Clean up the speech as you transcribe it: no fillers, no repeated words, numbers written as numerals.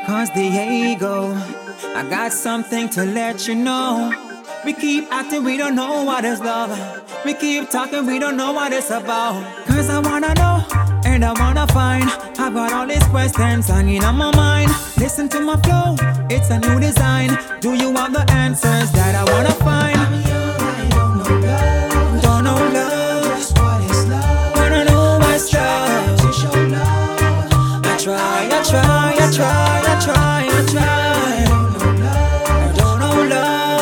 Cause Diego, I got something to let you know. We keep acting, we don't know what is love. We keep talking, we don't know what it's about. Cause I wanna know, and I wanna find. I got all these questions hanging on my mind. Listen to my flow, it's a new design. Do you want the answers that I wanna find?